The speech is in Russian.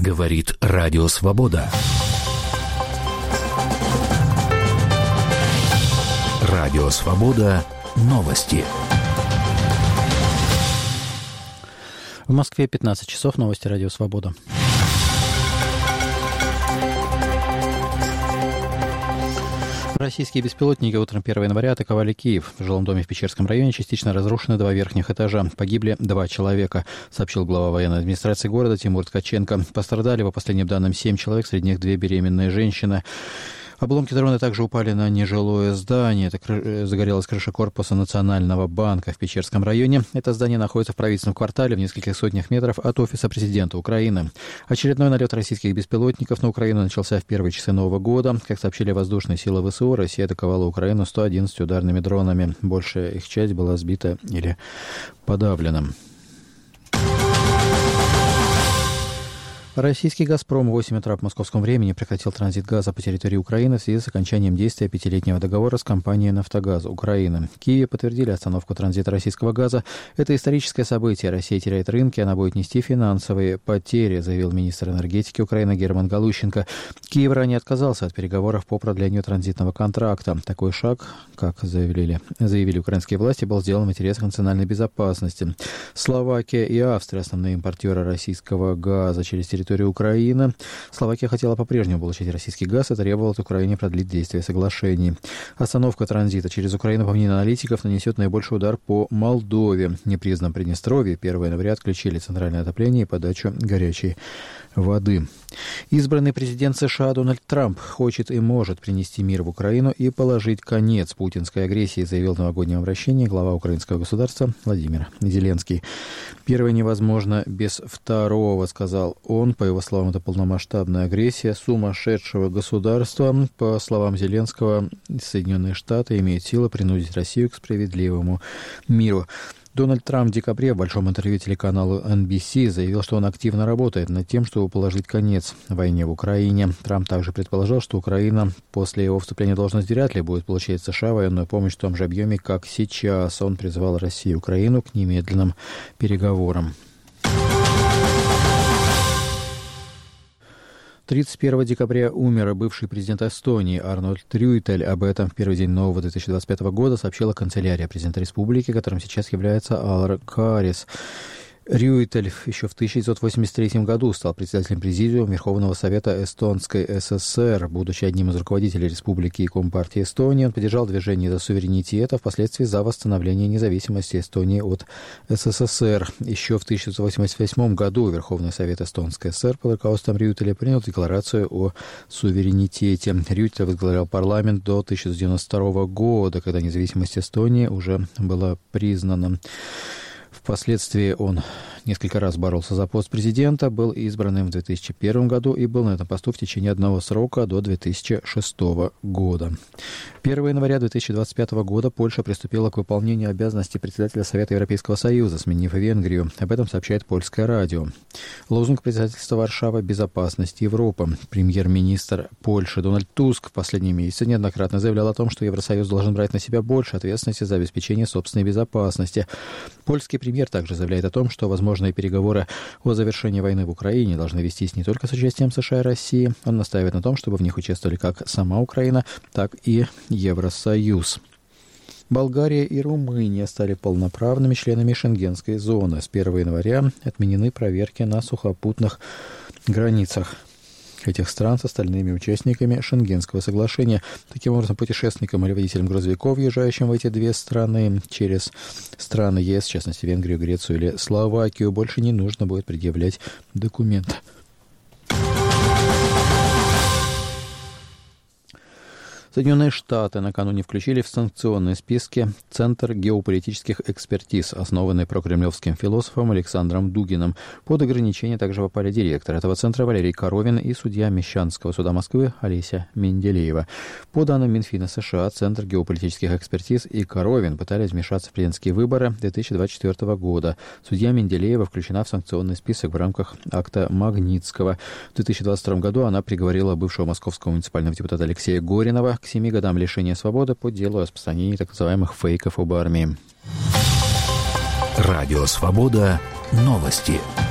Говорит Радио Свобода. Радио Свобода. Новости. В Москве 15 часов. Новости Радио Свобода. Российские беспилотники утром 1 января атаковали Киев. В жилом доме в Печерском районе частично разрушены 2 верхних этажа. Погибли 2 человека, сообщил глава военной администрации города Тимур Ткаченко. Пострадали, по последним данным, 7 человек, среди них 2 беременные женщины. Обломки дрона также упали на нежилое здание. Это загорелась крыша корпуса Национального банка в Печерском районе. Это здание находится в правительственном квартале в нескольких сотнях метров от офиса президента Украины. Очередной налет российских беспилотников на Украину начался в первые часы Нового года. Как сообщили воздушные силы ВСУ, Россия атаковала Украину 111 ударными дронами. Большая их часть была сбита или подавлена. Российский «Газпром» в 8 утра по московскому времени прекратил транзит газа по территории Украины в связи с окончанием действия 5-летнего договора с компанией «Нафтогаз Украины». В Киеве подтвердили остановку транзита российского газа. Это историческое событие. Россия теряет рынки, она будет нести финансовые потери, заявил министр энергетики Украины Герман Галущенко. Киев ранее отказался от переговоров по продлению транзитного контракта. Такой шаг, как заявили украинские власти, был сделан в интересах национальной безопасности. Словакия и Австрия – основные импортеры российского газа через территорию Украины. Словакия хотела по-прежнему получить российский газ и требовала от Украины продлить действие соглашений. Остановка транзита через Украину, по мнению аналитиков, нанесет наибольший удар по Молдове. В непризнанном Приднестровье 1 января отключили центральное отопление и подачу горячей воды. Избранный президент США Дональд Трамп хочет и может принести мир в Украину и положить конец путинской агрессии, заявил в новогоднем обращении глава украинского государства Владимир Зеленский. Первое невозможно без второго, сказал он. По его словам, это полномасштабная агрессия сумасшедшего государства. По словам Зеленского, Соединенные Штаты имеют силу принудить Россию к справедливому миру. Дональд Трамп в декабре в большом интервью телеканалу NBC заявил, что он активно работает над тем, чтобы положить конец войне в Украине. Трамп также предположил, что Украина после его вступления в должность вряд ли будет получать от США военную помощь в том же объеме, как сейчас. Он призвал Россию и Украину к немедленным переговорам. 31 декабря умер бывший президент Эстонии Арнольд Рюйтель. Об этом в первый день нового 2025 года сообщила канцелярия президента республики, которым сейчас является Алар Карис. Рюйтель еще в 1983 году стал председателем президиума Верховного Совета Эстонской ССР. Будучи одним из руководителей республики и Компартии Эстонии, он поддержал движение за суверенитет, а впоследствии за восстановление независимости Эстонии от СССР. Еще в 1988 году Верховный Совет Эстонской ССР под руководством Рюйтеля принял декларацию о суверенитете. Рюйтель возглавлял парламент до 1992 года, когда независимость Эстонии уже была признана. Впоследствии он несколько раз боролся за пост президента, был избранным в 2001 году и был на этом посту в течение одного срока до 2006 года. 1 января 2025 года Польша приступила к выполнению обязанностей председателя Совета Европейского Союза, сменив Венгрию. Об этом сообщает польское радио. Лозунг председательства Варшава – «Безопасность Европы». Премьер-министр Польши Дональд Туск в последние месяцы неоднократно заявлял о том, что Евросоюз должен брать на себя больше ответственности за обеспечение собственной безопасности. Польский премьер также заявляет о том, что возможные переговоры о завершении войны в Украине должны вестись не только с участием США и России. Он настаивает на том, чтобы в них участвовали как сама Украина, так и Евросоюз. Болгария и Румыния стали полноправными членами Шенгенской зоны. С 1 января отменены проверки на сухопутных границах этих стран с остальными участниками Шенгенского соглашения. Таким образом, путешественникам или водителям грузовиков, въезжающим в эти две страны через страны ЕС, в частности Венгрию, Грецию или Словакию, больше не нужно будет предъявлять документы. Соединенные Штаты накануне включили в санкционные списки Центр геополитических экспертиз, основанный прокремлевским философом Александром Дугиным. Под ограничение также попали директор этого центра Валерий Коровин и судья Мещанского суда Москвы Олеся Менделеева. По данным Минфина США, Центр геополитических экспертиз и Коровин пытались вмешаться в президентские выборы 2024 года. Судья Менделеева включена в санкционный список в рамках акта Магнитского. В 2022 году она приговорила бывшего московского муниципального депутата Алексея Горинова к 7 годам лишения свободы по делу о распространении так называемых фейков об армии. Радио «Свобода». Новости.